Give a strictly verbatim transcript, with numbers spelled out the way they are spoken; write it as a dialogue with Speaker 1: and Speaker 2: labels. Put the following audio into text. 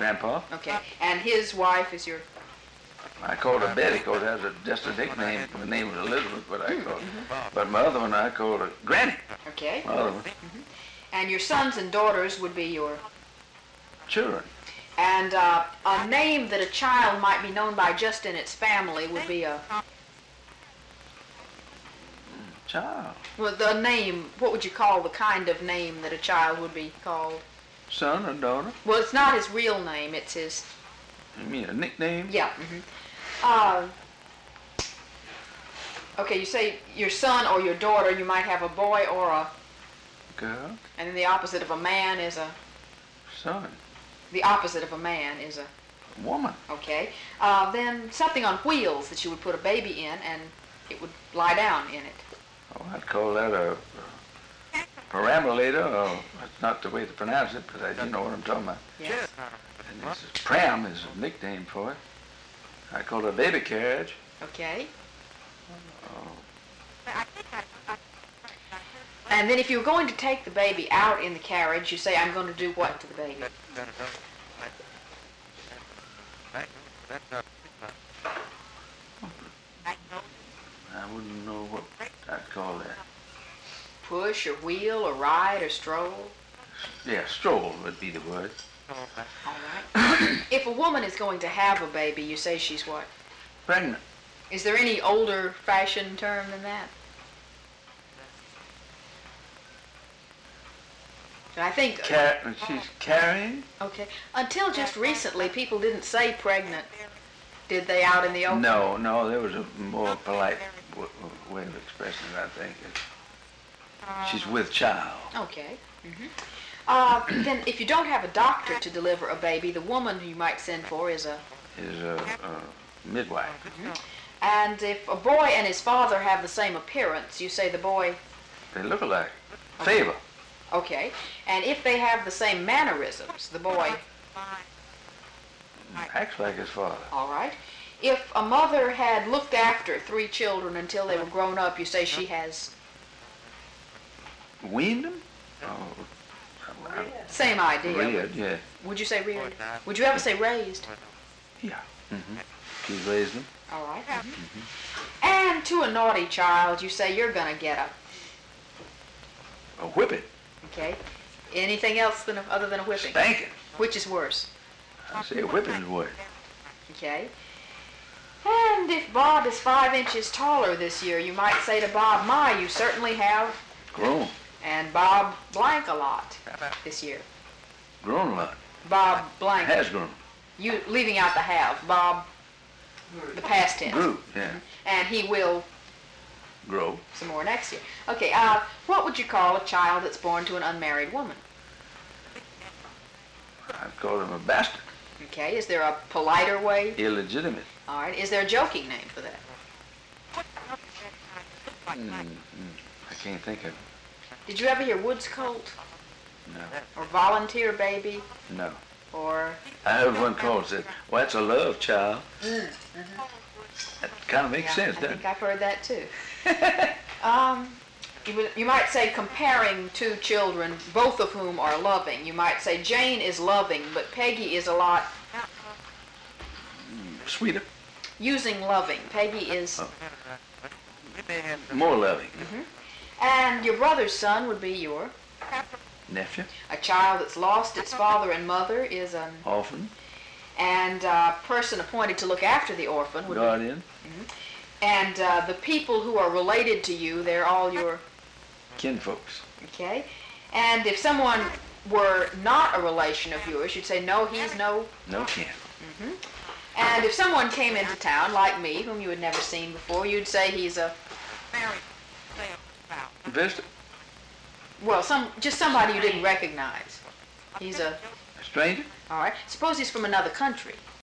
Speaker 1: grandpa.
Speaker 2: Okay. And his wife is your...
Speaker 1: I called her Betty because that's a, just a nickname. The name was Elizabeth, but I called her. But my other one, I called her Granny.
Speaker 2: Okay.
Speaker 1: My other one.
Speaker 2: Mm-hmm. And your sons and daughters would be your...
Speaker 1: Children.
Speaker 2: And uh, a name that a child might be known by just in its family would be a...
Speaker 1: Child.
Speaker 2: Well, the name, what would you call the kind of name that a child would be called?
Speaker 1: Son or daughter?
Speaker 2: Well, it's not his real name, it's his...
Speaker 1: You mean a nickname?
Speaker 2: Yeah. Mm-hmm. Uh, okay, you say your son or your daughter, you might have a boy or a...
Speaker 1: Girl.
Speaker 2: And then the opposite of a man is a...
Speaker 1: Son.
Speaker 2: The opposite of a man is a...
Speaker 1: Woman.
Speaker 2: Okay. Uh, then something on wheels that you would put a baby in and it would lie down in it.
Speaker 1: Oh, I'd call that a, a perambulator. Or, that's not the way to pronounce it, but I do know what I'm talking about.
Speaker 2: Yes.
Speaker 1: And this is, pram is a nickname for it. I call it a baby carriage.
Speaker 2: Okay.
Speaker 1: Oh.
Speaker 2: And then if you're going to take the baby out in the carriage, you say, I'm going to do what to the baby?
Speaker 1: I wouldn't know what I'd call that.
Speaker 2: Push or wheel or ride or stroll?
Speaker 1: Yeah, stroll would be the word.
Speaker 2: All right. If a woman is going to have a baby, you say she's what?
Speaker 1: Pregnant.
Speaker 2: Is there any older fashioned term than that? I think...
Speaker 1: Car- she's carrying?
Speaker 2: Okay. Until just recently, people didn't say pregnant, did they, out in the open?
Speaker 1: No, no, there was a more polite w- w- way of expressing it, I think. She's with child.
Speaker 2: Okay. Mm-hmm. Uh, then if you don't have a doctor to deliver a baby, the woman who you might send for is a...
Speaker 1: Is a, a midwife.
Speaker 2: Mm-hmm. And if a boy and his father have the same appearance, you say the boy...
Speaker 1: They look alike.
Speaker 2: Okay.
Speaker 1: Favor.
Speaker 2: Okay. And if they have the same mannerisms, the boy...
Speaker 1: Acts like his father.
Speaker 2: All right. If a mother had looked after three children until they were grown up, you say she has...
Speaker 1: Weaned them? Oh, I-
Speaker 2: Same idea.
Speaker 1: reared, yeah.
Speaker 2: Would you say reared? Would you ever say raised?
Speaker 1: Yeah. Mm-hmm. She's raised them.
Speaker 2: All right. Mm-hmm. And to a naughty child, you say you're going to get a...
Speaker 1: A whipping.
Speaker 2: Okay. Anything else than a, other than a whipping?
Speaker 1: Spanking.
Speaker 2: Which is worse?
Speaker 1: I say a whipping is worse.
Speaker 2: Okay. And if Bob is five inches taller this year, you might say to Bob, my, you certainly have...
Speaker 1: Grown.
Speaker 2: And Bob blank a lot this year.
Speaker 1: Grown a lot.
Speaker 2: Bob blank.
Speaker 1: Has grown.
Speaker 2: You leaving out the have. Bob, the past tense.
Speaker 1: Grew, yeah.
Speaker 2: And he will
Speaker 1: Grow.
Speaker 2: some more next year. Okay, uh, what would you call a child that's born to an unmarried woman?
Speaker 1: I'd call him a bastard.
Speaker 2: Okay, is there a politer way?
Speaker 1: Illegitimate.
Speaker 2: All right, is there a joking name for that?
Speaker 1: Mm, mm, I can't think of it.
Speaker 2: Did you ever hear woods colt?
Speaker 1: No.
Speaker 2: Or volunteer baby?
Speaker 1: No.
Speaker 2: Or...
Speaker 1: I heard one called said, well, that's a love child.
Speaker 2: Mm,
Speaker 1: That kind of makes
Speaker 2: yeah,
Speaker 1: sense,
Speaker 2: I
Speaker 1: doesn't
Speaker 2: think I've heard that too. um, you, would, you might say comparing two children, both of whom are loving. You might say Jane is loving, but Peggy is a lot...
Speaker 1: it? Sweeter.
Speaker 2: Using loving. Peggy is...
Speaker 1: Oh. More loving.
Speaker 2: Mm-hmm. And your brother's son would be your...
Speaker 1: Nephew.
Speaker 2: A child that's lost its father and mother is an...
Speaker 1: Orphan.
Speaker 2: And a person appointed to look after the orphan would
Speaker 1: Guardian.
Speaker 2: be... Mm-hmm. And uh, the people who are related to you, they're all your...
Speaker 1: Kinfolks.
Speaker 2: Okay. And if someone were not a relation of yours, you'd say, no, he's no...
Speaker 1: No kin.
Speaker 2: Mm-hmm. And if someone came into town, like me, whom you had never seen before, you'd say he's a...
Speaker 1: Visitor.
Speaker 2: Well, some just somebody you didn't recognize. He's a...
Speaker 1: A stranger.
Speaker 2: All right. Suppose he's from another country.